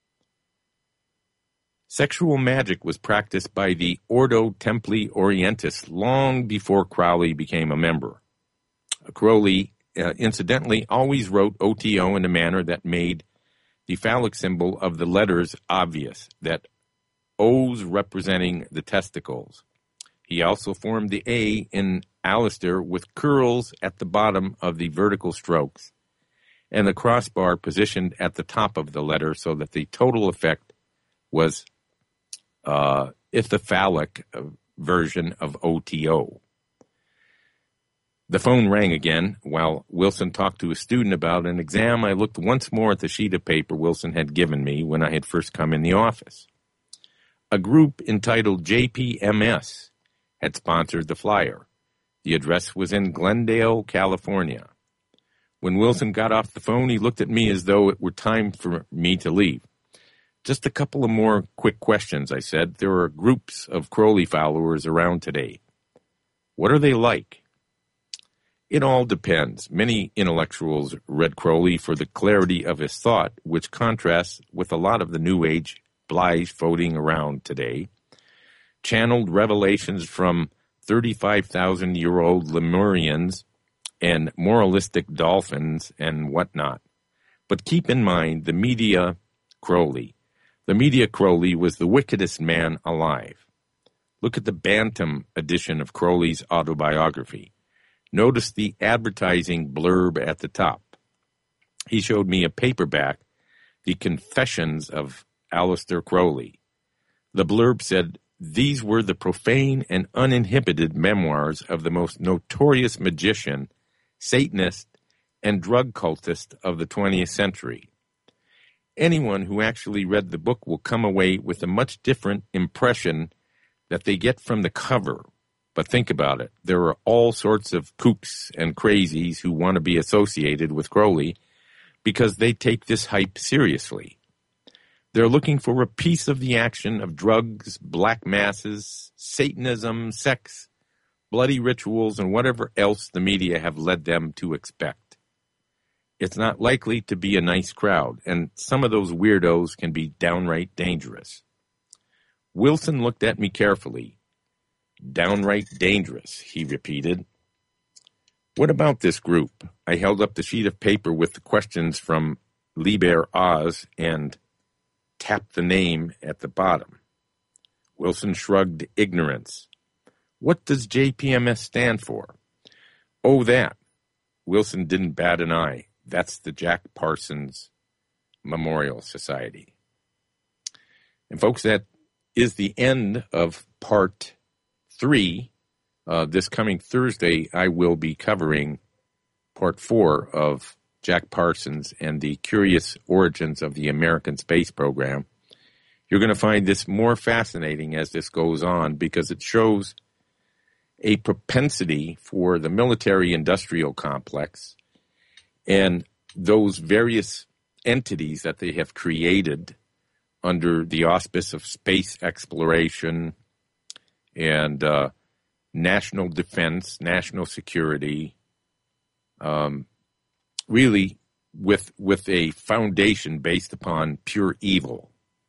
S1: Sexual magic was practiced by the Ordo Templi Orientis long before Crowley became a member. Crowley, uh, incidentally, always wrote O T O in a manner that made the phallic symbol of the letters obvious, that O's representing the testicles. He also formed the A in Alistair with curls at the bottom of the vertical strokes, and the crossbar positioned at the top of the letter so that the total effect was uh, ithophallic version of O T O. The phone rang again. While Wilson talked to a student about an exam, I looked once more at the sheet of paper Wilson had given me when I had first come in the office. A group entitled J P M S had sponsored the flyer. The address was in Glendale, California. When Wilson got off the phone, he looked at me as though it were time for me to leave. Just a couple of more quick questions, I said. There are groups of Crowley followers around today. What are they like? It all depends. Many intellectuals read Crowley for the clarity of his thought, which contrasts with a lot of the New Age blies floating around today. Channeled revelations from thirty-five thousand year old Lemurians and moralistic dolphins and whatnot. But keep in mind the media Crowley. The media Crowley was the wickedest man alive. Look at the Bantam edition of Crowley's autobiography. Notice the advertising blurb at the top. He showed me a paperback, The Confessions of Aleister Crowley. The blurb said, these were the profane and uninhibited memoirs of the most notorious magician, Satanist, and drug cultist of the twentieth century. Anyone who actually read the book will come away with a much different impression that they get from the cover. But think about it. There are all sorts of kooks and crazies who want to be associated with Crowley because they take this hype seriously. They're looking for a piece of the action of drugs, black masses, Satanism, sex, bloody rituals, and whatever else the media have led them to expect. It's not likely to be a nice crowd, and some of those weirdos can be downright dangerous. Wilson looked at me carefully. Downright dangerous, he repeated. What about this group? I held up the sheet of paper with the questions from Liber Oz and tapped the name at the bottom. Wilson shrugged ignorance. What does J P M S stand for? Oh, that. Wilson didn't bat an eye. That's the Jack Parsons Memorial Society. And folks, that is the end of part three. Uh, this coming Thursday, I will be covering part four of Jack Parsons and the curious origins of the American space program. You're going to find this more fascinating as this goes on because it shows a propensity for the military-industrial complex and those various entities that they have created under the auspice of space exploration and uh, national defense, national security, um, really with with a foundation based upon pure evil.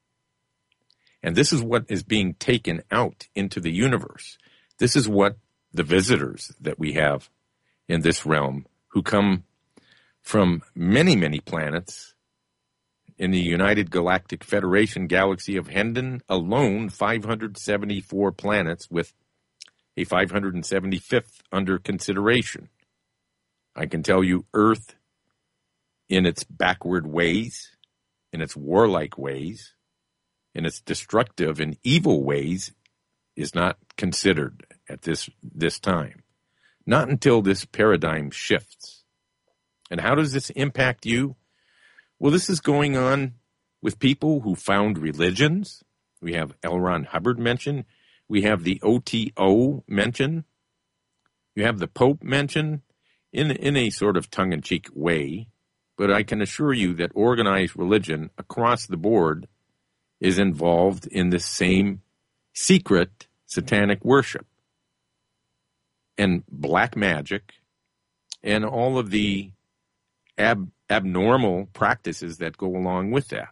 S1: And this is what is being taken out into the universe. This is what the visitors that we have in this realm, who come from many, many planets in the United Galactic Federation galaxy of Hendon alone, five hundred seventy-four planets with a five hundred seventy-fifth under consideration. I can tell you Earth, in its backward ways, in its warlike ways, in its destructive and evil ways, is not considered at this this time. Not until this paradigm shifts. And how does this impact you? Well, this is going on with people who found religions. We have L. Ron Hubbard mentioned. We have the O T O mentioned. You have the Pope mentioned in, in a sort of tongue-in-cheek way. But I can assure you that organized religion across the board is involved in the same secret satanic worship and black magic and all of the ab- abnormal practices that go along with that.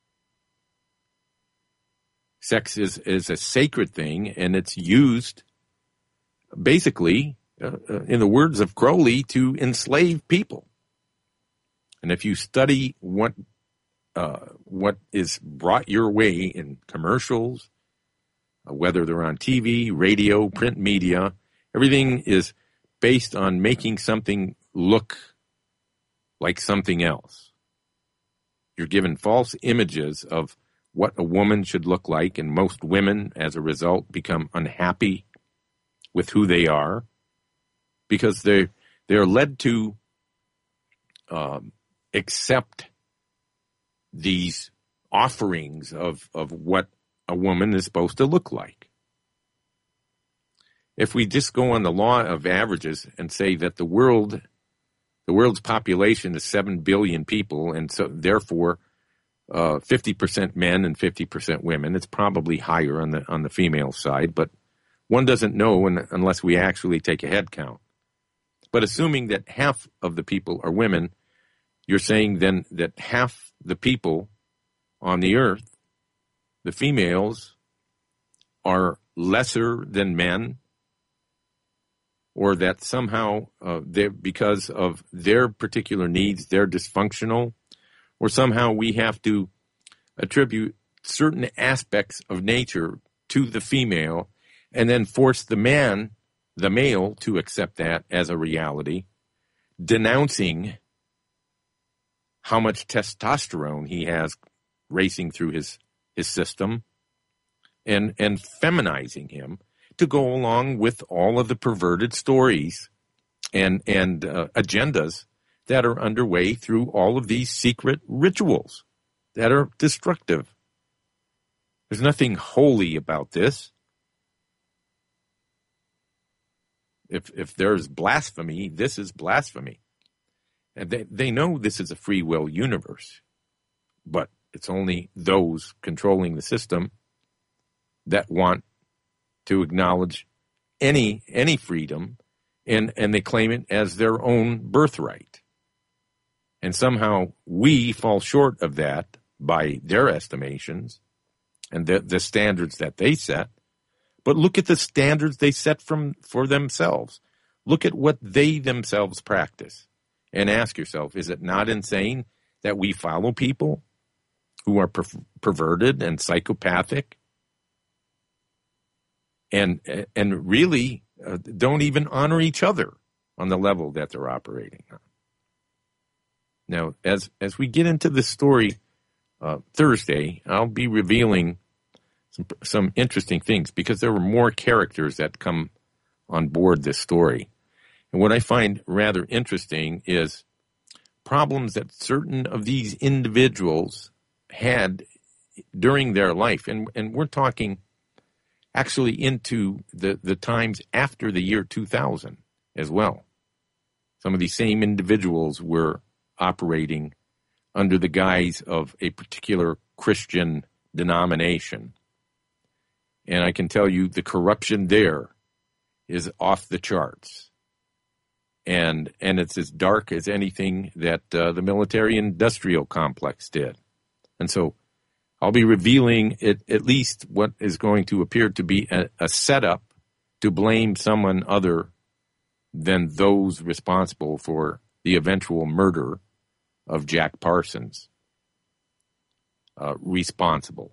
S1: Sex is, is a sacred thing, and it's used basically, uh, uh, in the words of Crowley, to enslave people. And if you study what uh, what is brought your way in commercials, uh, whether they're on T V, radio, print media, everything is based on making something look like something else. You're given false images of what a woman should look like, and most women, as a result, become unhappy with who they are because they they're led to um, accept these offerings of, of what a woman is supposed to look like. If we just go on the law of averages and say that the world, the world's population is seven billion people, and so therefore uh, fifty percent men and fifty percent women. It's probably higher on the on the female side, but one doesn't know when, unless we actually take a head count. But assuming that half of the people are women, you're saying then that half the people on the earth, the females, are lesser than men, or that somehow uh, they because of their particular needs, they're dysfunctional, or somehow we have to attribute certain aspects of nature to the female and then force the man, the male, to accept that as a reality, denouncing how much testosterone he has racing through his, his system, and, and feminizing him to go along with all of the perverted stories and, and uh, agendas that are underway through all of these secret rituals that are destructive. There's nothing holy about this. If if there's blasphemy, this is blasphemy. And they, they know this is a free will universe, but it's only those controlling the system that want to acknowledge any any freedom, and, and they claim it as their own birthright. And somehow we fall short of that by their estimations and the, the standards that they set. But look at the standards they set from for themselves. Look at what they themselves practice. And ask yourself, is it not insane that we follow people who are per- perverted and psychopathic and and really uh, don't even honor each other on the level that they're operating on? Now, as as we get into this story uh, Thursday, I'll be revealing some some interesting things because there were more characters that come on board this story. And what I find rather interesting is problems that certain of these individuals had during their life. And, and we're talking actually into the, the times after the year two thousand as well. Some of these same individuals were operating under the guise of a particular Christian denomination. And I can tell you the corruption there is off the charts. And and it's as dark as anything that uh, the military-industrial complex did. And so I'll be revealing it, at least what is going to appear to be a, a setup to blame someone other than those responsible for the eventual murder of Jack Parsons. Uh, responsible.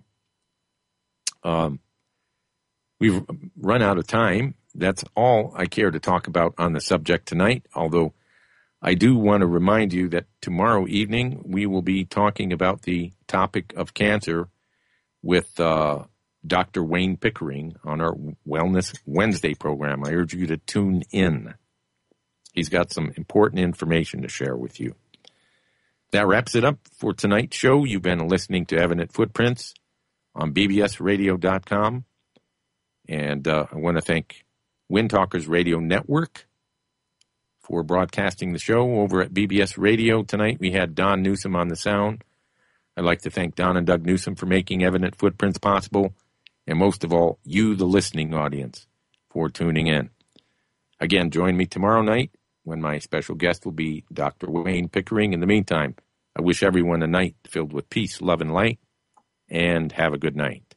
S1: Um, we've run out of time. That's all I care to talk about on the subject tonight, although I do want to remind you that tomorrow evening we will be talking about the topic of cancer with uh, Doctor Wayne Pickering on our Wellness Wednesday program. I urge you to tune in. He's got some important information to share with you. That wraps it up for tonight's show. You've been listening to Evident Footprints on B B S radio dot com. And uh, I want to thank Wind Talkers Radio Network for broadcasting the show over at B B S Radio. Tonight we had Don Newsom on the sound. I'd like to thank Don and Doug Newsom for making Evident Footprints possible. And most of all, you, the listening audience, for tuning in. Again, join me tomorrow night when my special guest will be Doctor Wayne Pickering. In the meantime, I wish everyone a night filled with peace, love, and light, and have a good night.